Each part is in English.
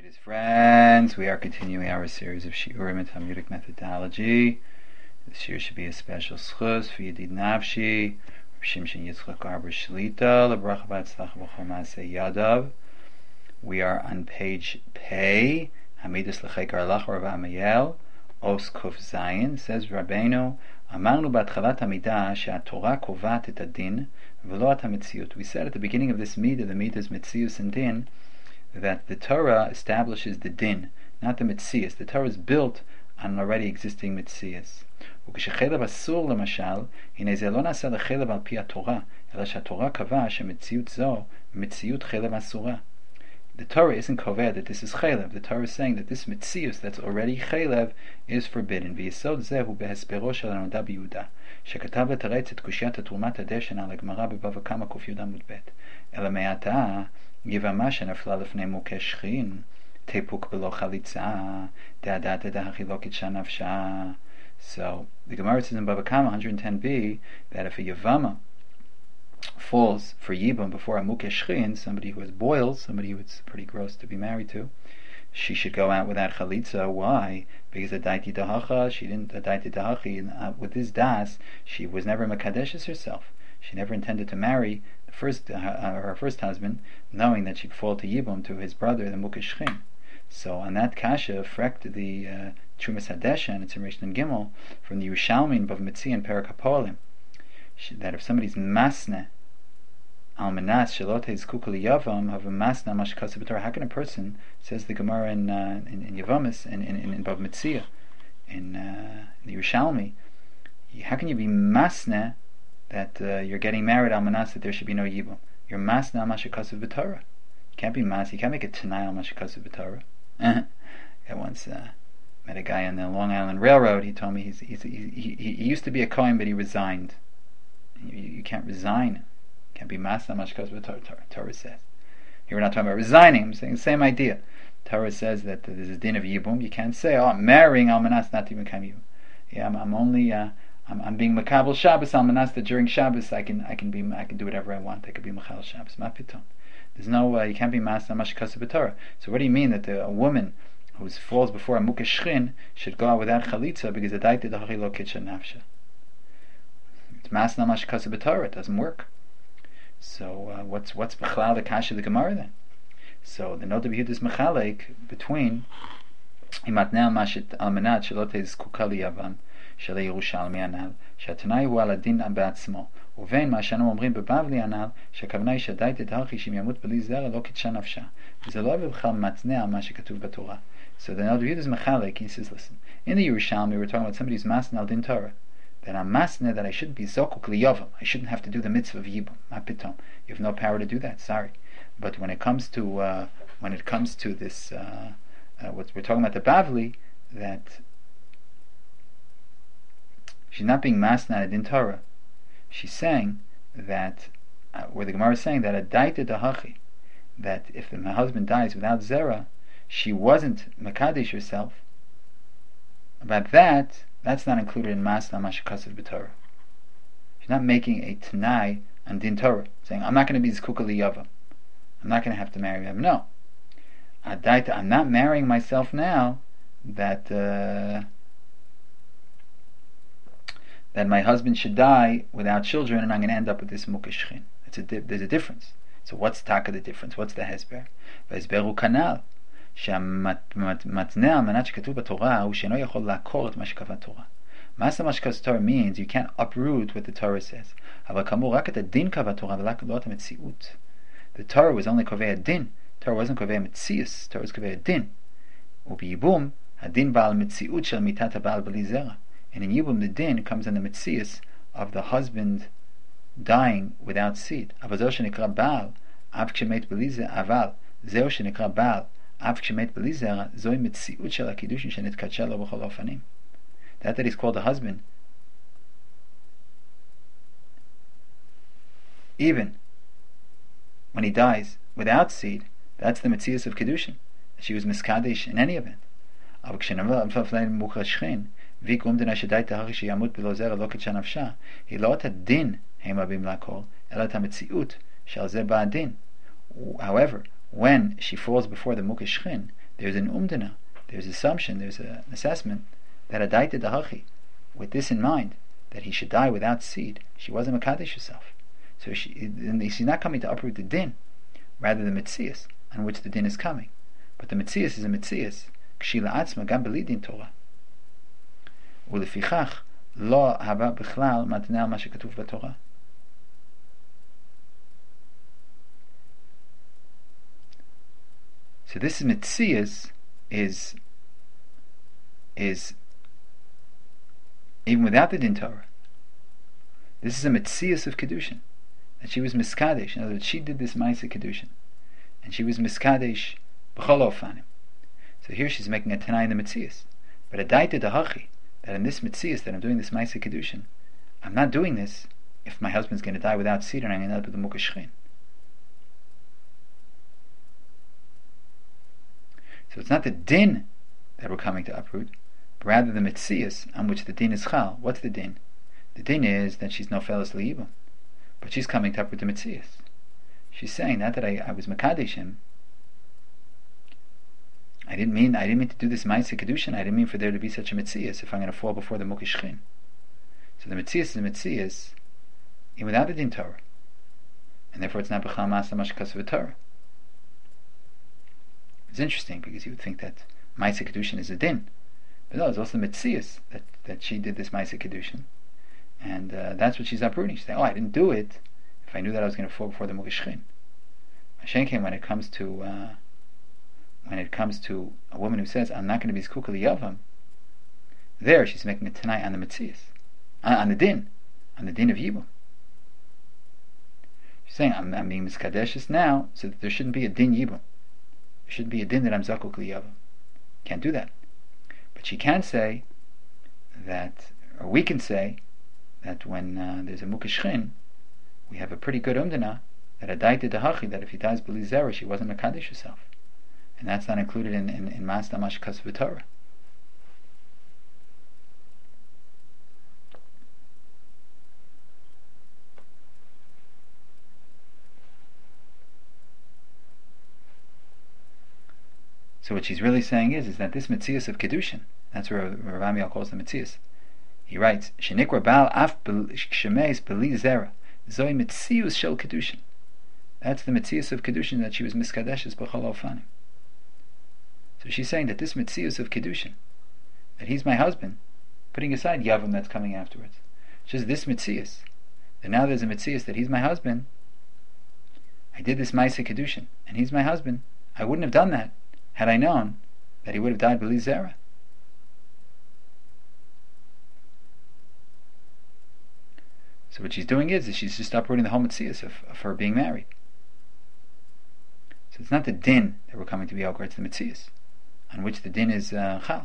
Dear friends, we are continuing our series of Shiurim in Talmudic methodology. This year should be a special schus for Yedid Nafshi, Rav Shimshon Yitzchak Arber Shlita, Lebracha V'Hatzlacha B'chol Maaseh Yadav. We are on page Pei, Hamidus L'Chek Arlach Rav Amayel, Os Kuf Zayin. Says Rabbeinu, Amarnu B'Atchalat Hamidah she'aTorah kovat et adin v'lo et hametziut. We said at the beginning of this midah, the midah is metzius and din, that the Torah establishes the din, not the mitzias. The Torah is built on an already existing mitzias. וכשחלב אסור למשל, הנה זה לא נעשה לחלב על פי התורה, אלא שהתורה קבעה שמציאות זו מציאות חלב אסורה. The Torah isn't koveh that this is chalev. The Torah is saying that this mitzius that's already chalev is forbidden. ויסוד זה הוא בהסברו של הנודע ביהודה, שכתב לתרץ את קושיית התרומת הדשן על הגמרא בבבא קמא ק"י עמוד ב'. אלא מעתה יבמה שנפלה לפני מוכה שכין, תפוק בלא חליצה, דעדת דהחילוקת שנפשה. So the Gemara says in Bava Kama 110b that if a yavama falls for yibum before a mukeh shchin, somebody who has boils, somebody who it's pretty gross to be married to, she should go out without chalitza. Why? Because adaiti dahacha, she didn't adaiti dahachi. With this das, she was never makadeshes herself. She never intended to marry her first husband, knowing that she'd fall to yibum, to his brother, the mukeh shchin. So on that kasha, frekt the Trumas Hadesha, and it's in Rishon Gimel from the Yerushalmi in Bav Metzi and Perak HaPolim, that if somebody's masne al menas shelot hezkuk liyavam have a masna mashkasa b'torah, how can a person, says the Gemara in Yavamis in Bav Metzi in the Yerushalmi, how can you be masne that you're getting married al menas that there should be no yibum? You're masna al mashkasa b'torah. You can't be mas. You can't make a tanai al mashkasa b'torah. I once met a guy on the Long Island Railroad. He told me he used to be a Kohen, but he resigned. You can't resign. You can't be mas much because of the Torah says. Here we're not talking about resigning. I'm saying the same idea. Torah says that there's a din of yibum. You can't say, "Oh, I'm marrying almanas not to even come yibum." Yeah, I'm being makabel Shabbos almanas that during Shabbos I can do whatever I want. I could be machal Shabbos. Ma piton. There's no you can't be mas much because of the Torah. So what do you mean that a woman who falls before a mukeh shchin should go out without chalitza because the daite dachi lo kitcha nafsha? It's mas namash kaseh b'torah. It doesn't work. So what's b'chlal the kasha of the Gemara then? So the note of Yehuda is mechalek between imatnei mashit almanat shelot hezkuka liyavam shelei Yerushalmi anal שהתנאי הוא על הדין בעצמו, ובין מה שאנו אומרים בבבלי הנ"ל, שהכוונה היא שהדייתא דהכי שאם ימות בלי זרע לא קידשה נפשה. וזה לא בכלל מתנה על מה שכתוב בתורה. So the Noda is mechalek. He says, listen, in the Yerushalmi we're talking about somebody's masna al din Torah. That I'm masna that I shouldn't be zokuk liyavam. I shouldn't have to do the mitzvah of yibum. Ma pitom. You have no power to do that. Sorry. But when it comes to this, what we're talking about the Bavli, that she's not being masna in Torah. She's saying that, where the Gemara is saying that a daita dahachi, that if my husband dies without zera, she wasn't makadesh herself. About that's not included in masna mashakasav b'Torah. She's not making a tanai on din Torah, saying I'm not going to be zkuka liyava. I'm not going to have to marry him. No, a daita, I'm not marrying myself now. That my husband should die without children, and I'm going to end up with this mukeh shchin. There's a difference. So what's taka the difference? What's the hesber? V'hesberu kanal שהמתנה על מנת שכתוב בתורה הוא שאינו יכול לעקור את מה שקבע התורה. מעשה מה שקבע התורה means you can't uproot what the Torah says. אבל כאמור רק את הדין קבע התורה ולא את המציאות. The Torah was only קובע דין. Torah wasn't קובע מציאס. Torah was קובע דין. ובייבום הדין בעל מציאות של מיתת הבעל בלי זרע. And in Yibum, the din comes in the mitzias of the husband dying without seed. אבל זהו שנקרא בעל, אף כשמת בלי זרע, אבל זהו שנקרא בעל, אף כשמת בלי זרע, זוהי מציאות של הקידושין שנתקדשה לו בכל האופנים. That he's called a husband, even when he dies without seed, that's the mitzias of kiddushin. She was miskadesh in any event. אבל כשנפל מוכר שכין, ויקרום דין השדאית ההרי שימות בלא זרע לא קידשה נפשה, היא לא את הדין הם רבים לעקור, אלא את המציאות שעל זה בא הדין. However, when she falls before the mukeh shchin, there's an umdana, there's assumption, there's an assessment that adaita dahachi, with this in mind, that he should die without seed. She wasn't makadesh herself, so she's not coming to uproot the din, rather the mitzias on which the din is coming. But the mitzias is a mitzias kshila atzma gam belidin Torah. Ulefichach lo haba bichlal matnei ma shekatuv b'Torah. So this mitzias is even without the din Torah. This is a mitzias of kedushin, that she was miskadesh. In other words, she did this ma'aseh kedushin, and she was miskadesh b'chol ofanim. So here she's making a tanai in the mitzias. But a daita dahachi, that in this mitzias that I'm doing this ma'aseh kedushin, I'm not doing this if my husband's going to die without seed and I'm going to end up with the mukashchin. So it's not the din that we're coming to uproot, but rather the mitzias on which the din is chal. What's the din? The din is that she's nofeles le'ibum, but she's coming to uproot the mitzias. She's saying not that I was makadesh him. I didn't mean to do this ma'aseh kedushin. I didn't mean for there to be such a mitzias if I'm going to fall before the mukashchin. So the mitzias is a mitzias even without the din Torah, and therefore it's not b'chal ma'aseh mashkas v'Torah. It's interesting because you would think that ma'aseh kedushin is a din, but no, it's also mitzias that she did this ma'aseh kedushin, and that's what she's uprooting. She's saying, "Oh, I didn't do it if I knew that I was going to fall before the mukashchin." Mashenkin, when it comes to a woman who says, "I'm not going to be zkuka liyavam," there she's making a tanai on the mitzias, on the din of yibum. She's saying, "I'm being miskadeshes now, so that there shouldn't be a din yibum. There shouldn't be a din that I'm zakuk liyavam. Can't do that." But she can say that, or we can say that when there's a mukashchin, we have a pretty good umdana that adaita dahachi, that if he dies b'li she wasn't makadesh herself, and that's not included in Ma'aseh Mashkas v'Torah. So what she's really saying is that this mitzias of kedushin, that's where Rav Amiel calls the mitzias. He writes, "Shenikra bal af shemeis beli zera zoi mitzius shel kedushin." That's the mitzias of kedushin, that she was miskadeshes b'chol ofanim. So she's saying that this mitzias of kedushin, that he's my husband, putting aside yavam that's coming afterwards, just this mitzias, that now there's a mitzias that he's my husband. I did this ma'aseh kedushin, and he's my husband. I wouldn't have done that had I known that he would have died b'li zera. So what she's doing is she's just uprooting the whole mitzias of her being married. So it's not the din that we're coming to be over, it's the mitzias on which the din is chal.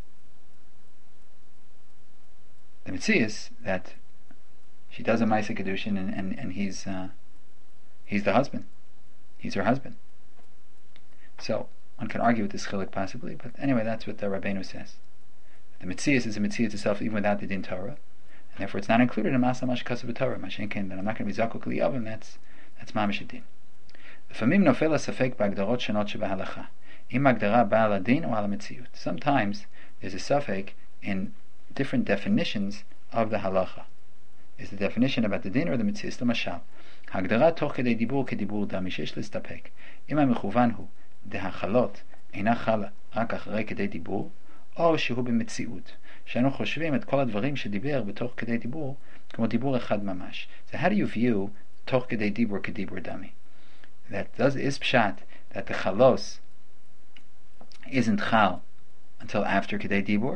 The mitzias that she does a ma'aseh kedushin and he's the husband. He's her husband. So one can argue with this chilik possibly, but anyway, that's what the Rabbeinu says. The mitzias is a mitzias itself even without the din Torah, and therefore it's not included in Ma'aseh Mashkas v'Torah. Mashenkin, that I'm not going to be zakuk liyavim, that's mamish din. L'famim nofel safek b'agdarot shenot shebahalacha, im agdara ba'al adin or al mitziut. Sometimes there's a safek in different definitions of the halacha. Is the definition about the din or the mitzias? L'mashal, hagdara toch kedei dibur kedibur da mishesh l'stapek. Im ha'mechuvan hu דהחלות אינה חלה רק אחרי כדי דיבור, או שהוא במציאות, שאנו חושבים את כל הדברים שדיבר בתוך כדי דיבור, כמו דיבור אחד ממש. So how do you view תוך כדי דיבור כדיבור דמי? Is pshat that the chalos isn't chal until after כדי דיבור?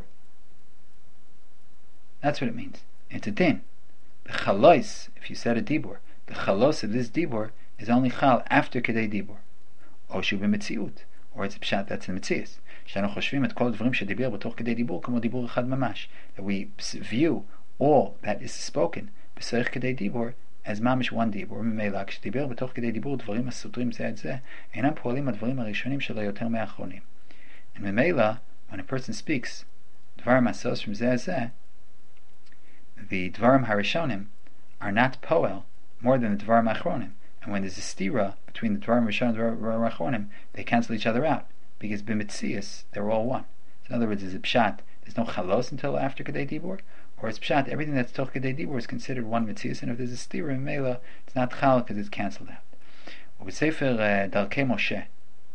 That's what it means. It's a din. The chalos, if you said a dibur, the chalos of this dibur is only chal after כדי דיבור. או שהוא במציאות, or it's a pshat that's in mitzias. שאנו חושבים את כל הדברים שדיבר בתוך כדי דיבור כמו דיבור אחד ממש. That we view all that is spoken בסורך כדי דיבור as ממש one דיבור. ממילא כשדיבר בתוך כדי דיבור דברים הסותרים זה את זה, אינם פועלים הדברים הראשונים שלו יותר מהאחרונים. And ממילא, when a person speaks דברים הסותרים זה את זה, the דברים הראשונים are not poel more than the דברים האחרונים. And when there's a stira between the Dvarim Rishon and the Dvarim Achronim, they cancel each other out, because b'mitzias they're all one. So in other words, is it pshat? There's no chalos until after Kedei Dibur, or it's pshat? Everything that's till Kedei Dibur is considered one mitzias, and if there's a stira in Mela, it's not chal because it's cancelled out. With Sefer Darkei Moshe,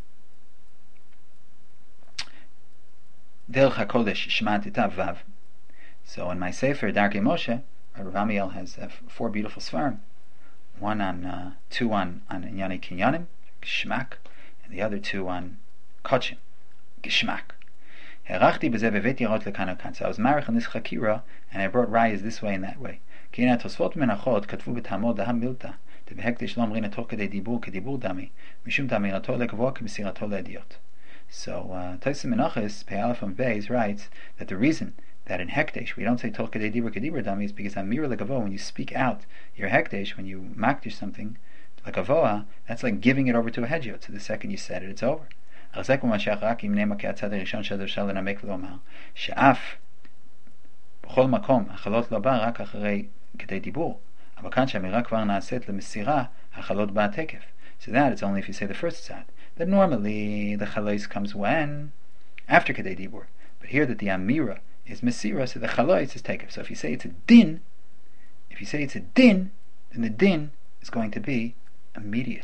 Derech HaKodesh Shema Tita Vav. So in my Sefer Darkei Moshe, Rav Amiel has 4 beautiful svarim. Two on Inyani Kinyanim, Geshmak, and the other 2 on Kochim, Geshmak. Herachti b'zeh v'veti yarot lekan u'kan. So I was marich on this chakira, and I brought rayas this way and that way. Ki ina tosfot menachot katvu b'tamod daham milta tebehektish lo amrin ator kedei dibur kedibur dami mishum damirato lekavor k'mesirato le'ediot. So Tosfos Menachos Pei Aleph and Beis writes that the reason that in hekdesh we don't say tor kedei dibur kedibur dami is because amira lekavor, when you speak out your hekdesh, when you makdish something lekavoa, that's like giving it over to a hedjot. So the second you said it, it's over. החזק ומשך רק אם נאמר כהצד הראשון שאפשר לנמק ולומר שאף בכל מקום החלות לא בא רק אחרי כדי דיבור, אבל כאן שהאמירה כבר נעשית למסירה, החלות בא תקף. So that it's only if you say the first tzad. That normally the chalais comes when? After kedei dibur. But here that the amira is mesira, so the chalais is tekef. So if you say it's a din, then the din is going to be immediate.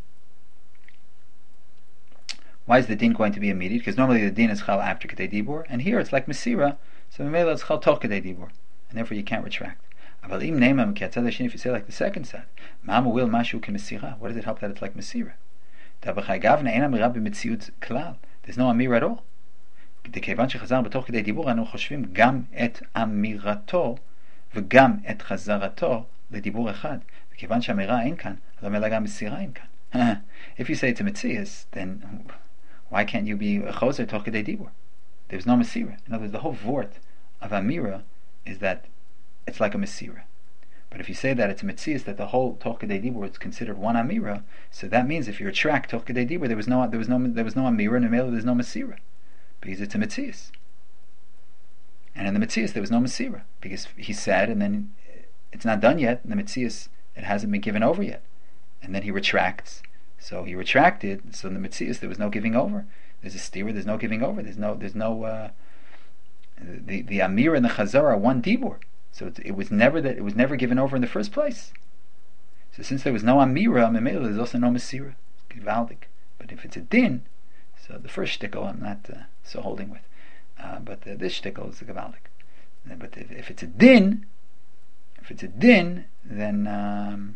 Why is the din going to be immediate? Because normally the din is chal after kedei dibur, and here it's like mesira, so memela it's chal toch kedei dibur, and therefore you can't retract. Aval im neimam ki atzad hasheni, if you say like the second side, ma'amu will mashu ke mesira. What does it help that it's like mesira? Dabachai gavna ein amira b'metziut klal. There's no amira at all. Dekevan shechazar b'toch kedei dibur, anu choshvim gam et amirato v'gam et chazarato ledibur echad. Dekevan she'amira ein kan, l'mela gam mesira ein kan. If you say it's a metzias, then why can't you be a choser toch kedei dibur? There's no mesira. In other words, the whole vort of amira is that it's like a mesira. But if you say that it's a metzias, that the whole toch kedei dibur is considered one amira, so that means if you retract toch kedei dibur, there was no amira, and in the there's no mesira, because it's a metzias. And in the metzias there was no mesira, because he said, and then it's not done yet. In the metzias, it hasn't been given over yet, and then he retracts. So he retracted. So in the metzias there was no giving over. There's a stira. There's no giving over. There's no. The amir and the chazar are one dibur. So it was never given over in the first place. So since there was no amira, memela, there's also no mesira. Givaldik. But if it's a din, so the first shtickle I'm not so holding with, but this shtickle is a givaldik. But if it's a din, then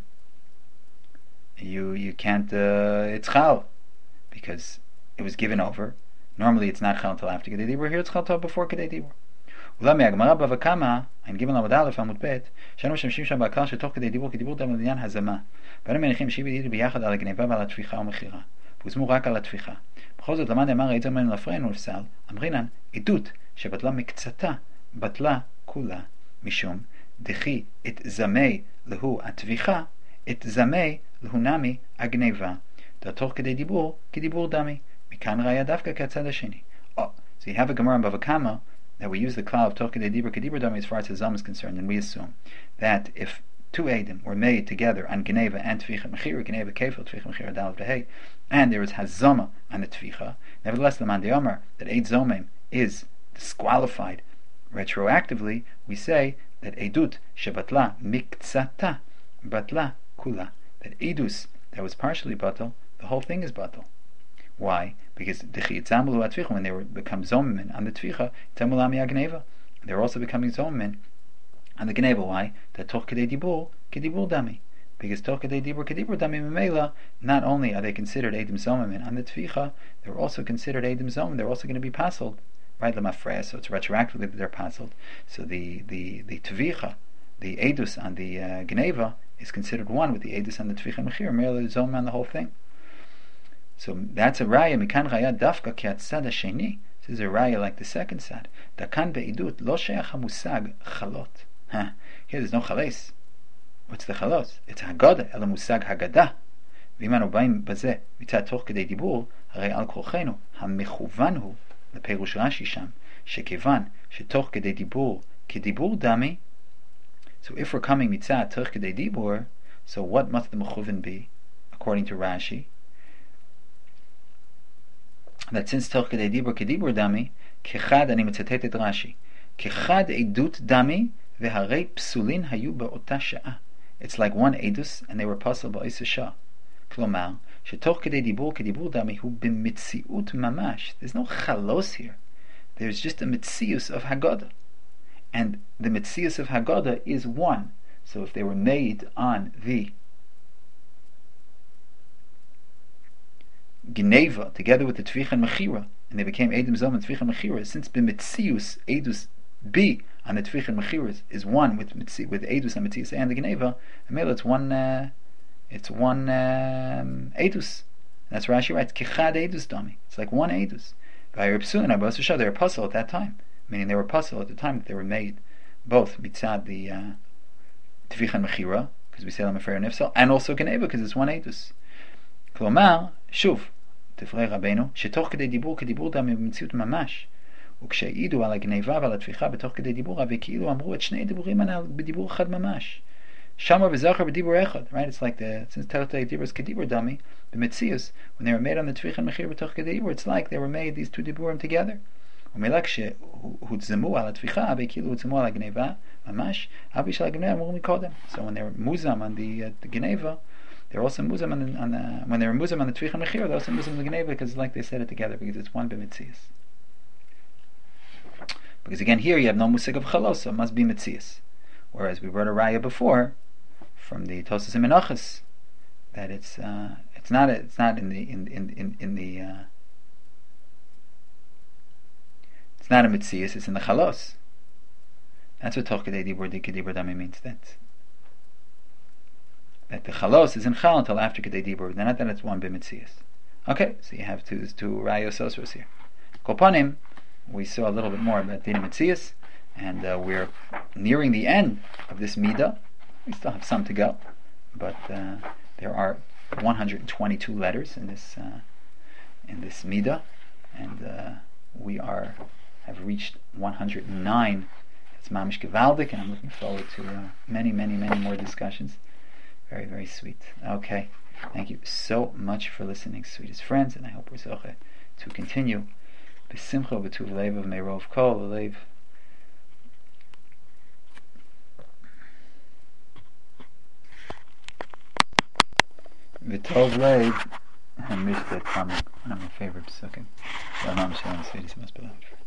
you can't. It's chal because it was given over. Normally it's not chal until after kedei dibur. Here it's chal until before kedei dibur. אולם מהגמרא בבא קמא, עין ג' עמוד א' עמוד ב', שאנו משתמשים שם בהכלל שתוך כדי דיבור כדיבור דם לעניין הזמה. ואנו מניחים שהיא בדיוק ביחד על הגניבה ועל התפיחה ומכירה. והוזמו רק על התפיחה. בכל זאת למד אמר איתו ממנו לפרענו לפסל, אמרינן עדות שבטלה מקצתה, בטלה כולה, משום דחי את זמי להו התפיחה, את זמי להו נמי הגניבה. תוך כדי דיבור כדיבור דמי. מכאן ראיה דווקא כצד השני. So you have a Gemara in Bava Kama that we use the klal of toch kedei dibur kedibur dami as far as Hazam is concerned, and we assume that if 2 Eidim were made together on Geneva and Tvicha Mechira, Geneva Kefil, Tvicha Mechira Dalet Behei, and there is Hazama on the Tvicha, nevertheless the Mandi Omer that Eid Zomim is disqualified retroactively, we say that Eidut Shebatla Miktsata Batla Kula, that Eidus that was partially batal, the whole thing is batal. Why? Because when they become zomimin on the tvicha, they're also becoming zomimin on the geneva. Why? That toch kedei dibur kedibur dami. Because toch kedei dibur kedibur dami memela, not only are they considered edim zomimin on the tvicha, they're also considered edim zomimin. They're also going to be pasoled, right? Lemafreya. So it's retroactively that they're pasoled. So the tvicha, the edus on the geneva is considered one with the edus on the tvicha mechir. Merely zomimin on the whole thing. So that's a raya. Mikan raya dafka ki atzad hasheni. This is a raya like the second side. Dakan beidut lo sheach hamusag chalot. Here there's no chales. What's the chalos? It's haggadah. Ela musag haggadah. V'imanu b'ayim bazeh mitzad toch kedei dibur harei al kolchenu hamechuvan hu leperush Rashi sham shekevan shetoch kedei dibur kedibur dami. So if we're coming mitzad toch kedei dibur, so what must the mechuvan be according to Rashi? that since toch kedei dibur kedibur dami, kechad, אני מצטט את רש"י, כחד עדות דמי והרי פסולין היו באותה שעה. It's like one edus and they were possible באיזה שעה. כלומר, שתוך כדי דיבור כדיבור דמי הוא במציאות ממש. There's no chalos here. There's just a metzius of Haggadah. And the metzius of Haggadah is one. So if they were made on the Geneva together with the Tvich and Mechira, and they became Edom Zom and Tvich and Mechira, since b'metzius Edus B on the Tvich and Mechira is one with Edus and Metzius and the Geneva, and it's one Edus. That's Rashi writes Kechad Edus Dami. It's like one Edus. By Reb Psul and Abba Susha, they were puzzle at that time, meaning they were puzzle at the time that they were made, both mitzad the Tvich and Mechira, because we say them Mefer Nifsal, and also Geneva because it's one Edus. כלומר, שוב, תפרי רבנו, שתוך כדי דיבור כדיבור דמי במציאות ממש, וכשהעידו על הגניבה ועל התפיחה בתוך כדי דיבור, וכאילו אמרו את שני דיבורים בדיבור אחד ממש. שמר וזכר בדיבור אחד, right? It's like since תוך כדי דיבור is כדיבור דמי, במציאות, when they were made on the תפיחה and מחיר בתוך כדי דיבור, it's like they were made, these two דיבורים together. ומילא כשהוצזמו על התפיחה, וכאילו הוצזמו על הגניבה, ממש, אבי של הגניבה אמרו מקודם. So when they were muzam on the Geneva, they're also muzam when they were muzam on the Tvich and Mechira, they're also muzam on the Geneva because it's like they said it together because it's one b'metzias. Because again here you have no musig of chalos, so it must be metzias. Whereas we wrote a raya before from the Tosas and Menachos that it's not in the it's not a metzias, it's in the chalos. That's what toch kedei dibur kedibur dami means. That the chalos is in chal until after kedei dibur. Not that it's one b'metzias. Okay, so you have two rayos osros here. Kopanim, we saw a little bit more about dina metzias, and we're nearing the end of this midah. We still have some to go, but there are 122 letters in this midah, and we have reached 109. It's mamish gevaldik, and I'm looking forward to many more discussions. Very, very sweet. Okay. Thank you so much for listening, sweetest friends, and I hope we're zoche to continue. B'simcha b'tuv leiv of Meirov Kol, leiv. V'tov leiv, and mishtet tamim. One of my favorite psukim. Shalom, shalom, sweetest, most beloved friends.